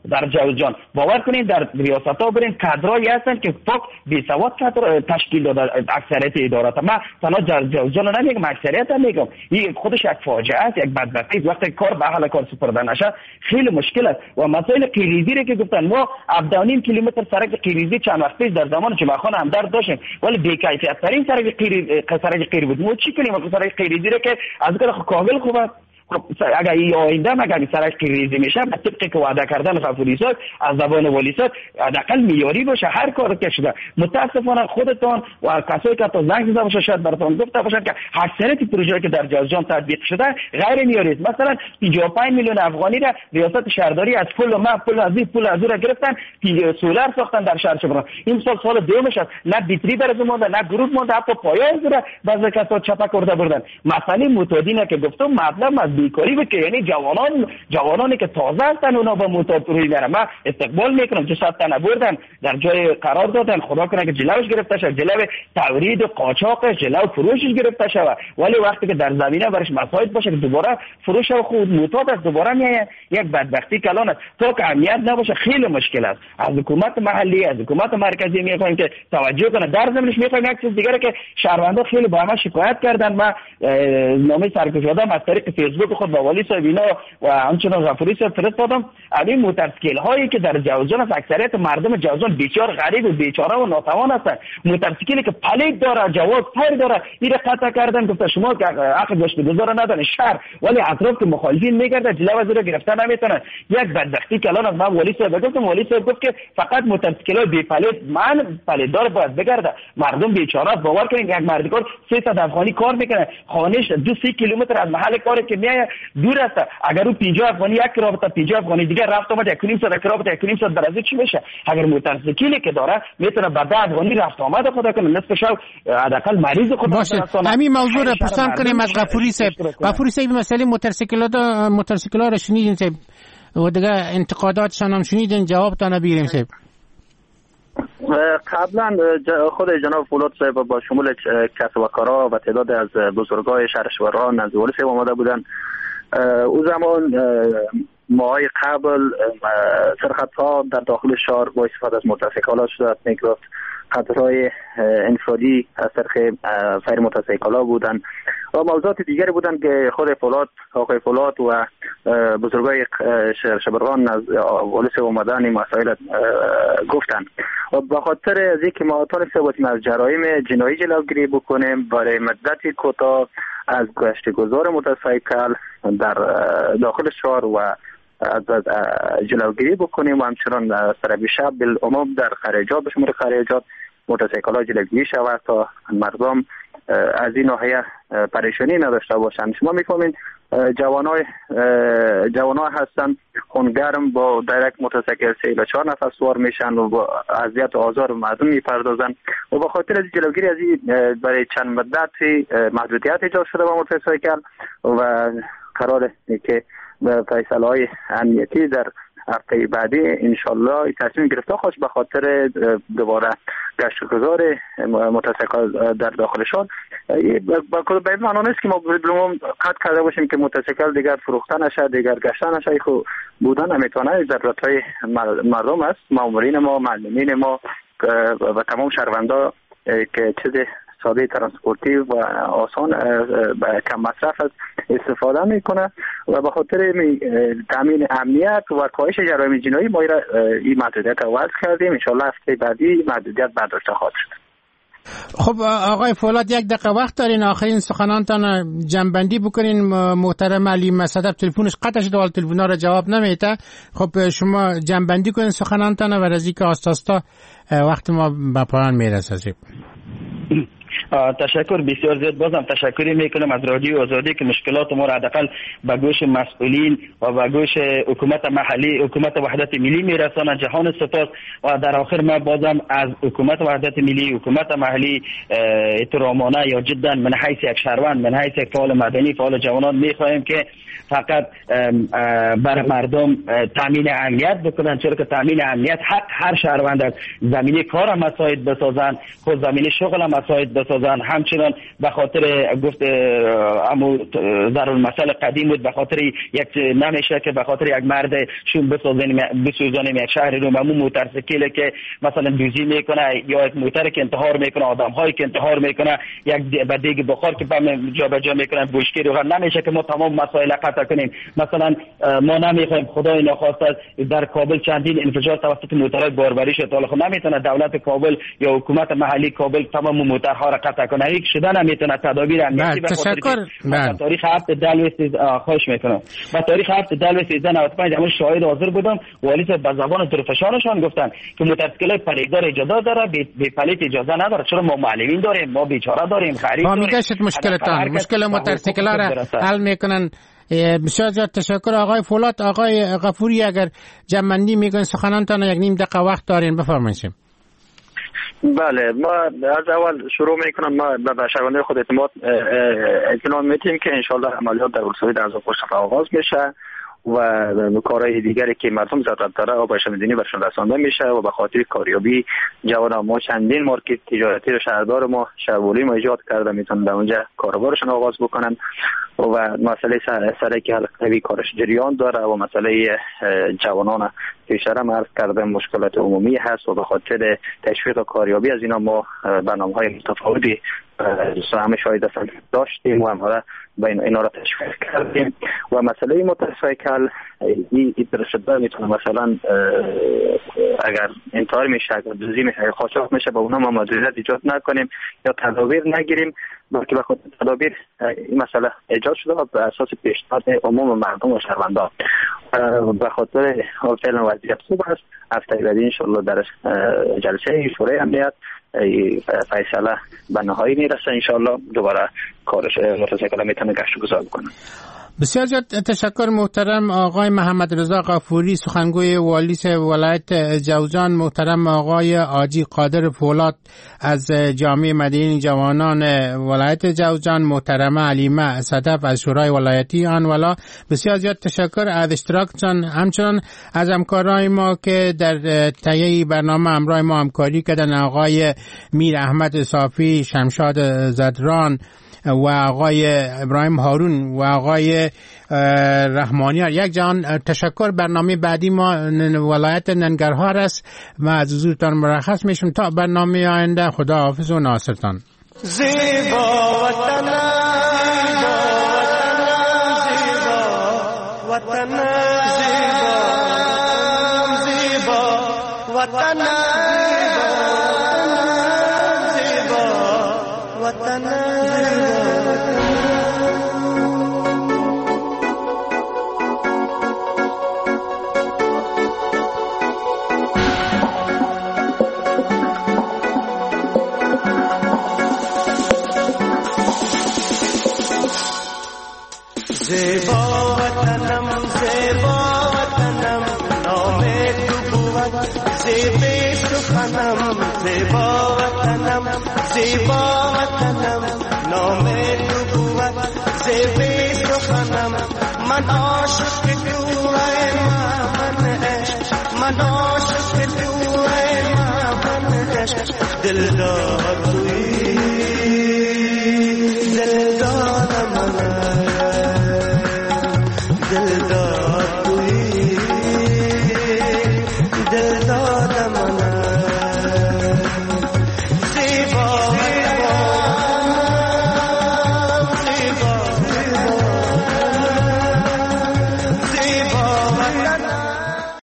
در جوزجان. باور کنین در ریاست‌ها برین کادرایی هستن که فقط بی‌سواد کادر تشکیل داده اکثریت ادارات. من تنها در جوزجان نمیگم، اکثریت هم میگم. این خودش یک فاجعه است، یک بدبختی. وقتی کار به اهل کار سپرده نشه خیلی مشکل است. و مسائل قیریزی را که گفتن، ما 17.5 کیلومتر سرک قیریزی چند وقت پیش در زمان جمعه خان همدرد داشتیم، ولی بی‌کیفیت ترین سرک قیریزی بود. ما چی کنیم سرک قیریزی را که از کامل خوبه. اگر این آینده مگر سرک قیریزی میشه به طبقی که وعده کردن غفوری صاحب از زبان ولی صاحب حداقل معیاری باشه، هر کار که شده. متاسفانه خودتان و کسایی که تا زنگ زده باشه شاید براتون گفته باشن که اکثریت پروژه‌ای که در جوزجان تطبیق شده غیر معیاری است. مثلا 55 میلیون افغانی را ریاست شهرداری از پول از او را گرفتن، سولر ساختن در شهر شبران. این سال دومش است، نه بیتری در از مونده، نه گروه مونده، حتی پایه از را بعضی کسا چپا کرده بردن. مسئله متادینه که گفتم مطلب از بیکاری بود که یعنی جوانانی که تازه هستن اونا با معتاد روی میرن. من استقبال میکنم که 100 تن بردن در جای قرار دادن، خدا کنه که جلوش گرفته شه، جلو تورید و قاچاقش، جلو فروشش گرفته شه. ولی وقتی که در زمینه برش مساعد باشه که دوباره فروش و خود معتاد است، دوباره میاد یک بدبختی کلان است. تا که امنیت نباشه خیلی مشکل است. از حکومت محلی، از حکومت مرکزی میخوایم که توجه کنه. در ضمنش میخوایم یک چیز دیگه که شهروندا خیلی با ما شکایت کردن. من نامه سرکشادم از طریق فیسبوک خود با والی صاحب اینا و همچنان غفوری صاحب فرستادم. این موتورسیکل هایی که در جوزجان است، اکثریت مردم جوزجان بیچاره غریب و بیچاره و ناتوان هستن. موتورسیکلی که پلیت داره، جواز پیر داره، این قطع کردن. گفته شما که حق گشت گذار نداره شهر، ولی اطراف که مخالفین میگرده جلو از رو گرفتن نمیتونن. یک بدبختی کلان از من والی صاحب گفتم. والی صاحب گفت که فقط موتورسیکل بی پلیت من پلیت دار باید بگرده. مردم بیچاره باور کنین یک مردکار 300 افغانی کار میکنه، خانهش 2-3 کیلومتر از محل کاری که میایه دور است. اگر او 50 افغانی یک رابطه 50 افغانی دیگه رفت آمد 1.5 ساعت رابطه 1.5 ساعت در از چی میشه؟ اگر موتورسیکلی که داره میتونه به 10 افغانی رفت آمد خدا کنه، نصف شب حداقل مریض خود باشه. همین موضوع رو پرسان کنیم از غفوری صاحب. غفوری صاحب مسئله موتورسیکل‌ها رو شنیدین صاحب و دیگه انتقاداتشان هم شنیدین، جوابتان بگیریم صاحب. قبلا خود جناب فولاد صاحب با شمول کسب و کارها و تعداد از بزرگای شهر شبران از والی صاحب آمده بودن. او زمان ماهای قبل سرخطها در داخل شهر با استفاده از موتورسیکلات شده است. میگفت خطرهای انفرادی از طریق سایر موتورسیکلات بودن و موضوعات دیگری بودن که خود آقای فولاد و بزرگای شهر شبرغان از والی صاحب اومدن این مسائل گفتن و به خاطر از اینکه ما تونستیم از جرایم جنایی جلوگیری بکنیم برای مدتی کوتاه از گشتگذار موتورسیکل در داخل شهر و از جلوگیری بکنیم و همچنان سربی شب بالعموم در خارجات به شمول خارجات موتورسیکل‌ها جلوگیری شود تا مردم از این ناحیه پریشانی نداشته باشند. شما میفهمین جوانای هستن خونگرم با درک موتورسیکل 3-4 نفر سوار میشن و با اذیت و آزار مردم میپردازن و به خاطر از جلوگیری از این برای چند مدت محدودیت ایجاد شده با موتورسیکل و قراره که فیصله‌های امنیتی در هفته بعدی انشالله تصمیم گرفته خواهد به خاطر دوباره گشتگذار موتورسیکل در داخل شهر. به این معنی نیست که ما بالعموم قطع کرده باشیم که موتورسیکل دیگر فروخته نشه، دیگر گشته نشه. خب بودن نمیتونه ضرورت‌های مردم است. مامورین ما، معلمین ما و تمام شهروندا که چیز ساده ترانسپورتی و آسان کم مصرف است استفاده میکنه و به خاطر تامین امنیت و کاهش جرایم جنایی ما این محدودیت رو وضع کردیم. ان شاءالله هفته بعدی محدودیت برداشته خواهد شد. خب آقای فولاد یک دقیقه وقت دارین آخرین سخنانتان جنبندی بکنین. محترم علی مصدق تلفنش قطع شده و تلفن‌ها را جواب نمیده. خب شما جنبندی کنین سخنانتان و رازی که آستاستا وقت ما به پایان میرسه. تشکر بسیار زیاد. بازم تشکری میکنم از رادیو آزادی که مشکلات ما را حداقل به گوش مسئولین و به گوش حکومت محلی، حکومت وحدت ملی میرسانه. جهان سپاس. و در آخر ما بازم از حکومت وحدت ملی، حکومت محلی احترامانه یا جدا من حیث یک شهروند، من حیث یک فعال مدنی، فعال جوانان میخواهیم که فقط بر مردم تامین امنیت بکنن، چرا که تامین امنیت حق هر شهروند است. زمینه کار هم مساعد بسازن، خود زمینه شغل هم مساعد بسازن بسازن. همچنان به خاطر گفت امو ضرر مسئله قدیم بود، به خاطر یک نمیشه که به خاطر یک مرد شون بسوزانیم یک شهر رو، ممو موتورسیکل که مثلا دوزی میکنه یا یک موتور که انتحار میکنه، آدم هایی که انتحار میکنه، یک به دیگ بخار که بم جا به جا میکنن، بوشکی رو نمیشه که ما تمام مسائل قطع کنیم. مثلا ما نمیخوایم خدای ناخواسته در کابل چندین انفجار توسط موتورهای باربری شد، حالا خب نمیتونه دولت کابل یا حکومت محلی کابل تمام موتورها را قطع کنه، هیچ شده نمیتونه تدابیر امنیتی به خاطر تاریخ 7 دلو خواهش میکنم. با تاریخ 7 دلو 1395 همون شاهد حاضر بودم، والی به زبان طرفشانشان گفتن که موتورسیکل پلیدار اجازه داره، بی پلیت اجازه نداره. چرا ما معلمین داریم، ما بیچاره داریم، خرید داریم. میگشت مشکل موتورسیکل را حل میکنن. بسیار زیاد تشکر آقای فولاد. آقای غفوری اگر جمع‌بندی میکنین سخنانتان، یک نیم دقیقه وقت دارین، بفرمایید. بله، ما از اول شروع میکنم. ما به شهروندان خود اطمینان میدیم که انشالله عملیات در ولسوالی در پشت آغاز میشه و کارهای دیگری که مردم ضرورت داره آبایش مدنی برشون رسانده میشه و به خاطر کاریابی جوانان ما چندین مارکت تجارتی رو شهردار ما شهرولی ما ایجاد کرده، میتونن در اونجا کاروبارشون آغاز بکنن و مسئله سره که حلقوی کارش جریان داره و مسئله جوانان پیشتر عرض کرده مشکلات عمومی هست و به خاطر تشویق کاریابی از اینا ما برنامه‌های متفاوتی همه شاهد هستن داشتیم و همه بین اینا را تشویق کردیم و مسئله موتورسیکل این شده میتونه مثلا اگر انتحار میشه، اگر دوزی میشه، قاچاق میشه، با اونا ما مدیریت ایجاد نکنیم یا تدابیر نگیریم، بلکه به خاطر تدابیر این مسئله ایجاد شده و به اساس پیشنهاد عموم مردم و شهروندان به خاطر فعلا وضعیت خوب است. هفته بعدی ان شاء الله در جلسه شورای امنیت فیصله به نهایی میرسه، ان شاء الله دوباره کارش موتورسیکل میتونه گشت گذار بکنه. بسیار زیاد تشکر محترم آقای محمد رضا غفوری، سخنگوی والی ولایت جوزجان، محترم آقای حاجی قادر فولاد از جامعه مدنی جوانان ولایت جوزجان، محترم علیمه صدف از شورای ولایتی آنولا. بسیار زیاد تشکر از اشتراکتان، همچنان از همکارای ما که در تهیه برنامه همراه ما همکاری کردن، آقای میر احمد صافی، شمشاد زدران و آقای ابراهیم هارون و آقای رحمانیار. یک جان تشکر. برنامه بعدی ما ولایت ننگرهار است و از حضورتان مرخص میشم تا برنامه آینده. خدا حافظ و ناصرتان. زیبا وطن، زیبا وطن، زیبا وطن، زیبا وطن. زیبا وطنم، زیبا وطنم، نام تو بود زیبا سخنم. زیبا وطنم، زیبا وطنم، نام تو بود زیبا سخنم. من عاشق تو ای من عشق، من عاشق تو ای من عشق. دلدار تویی، دلدار من، دلدار تویی، دلدار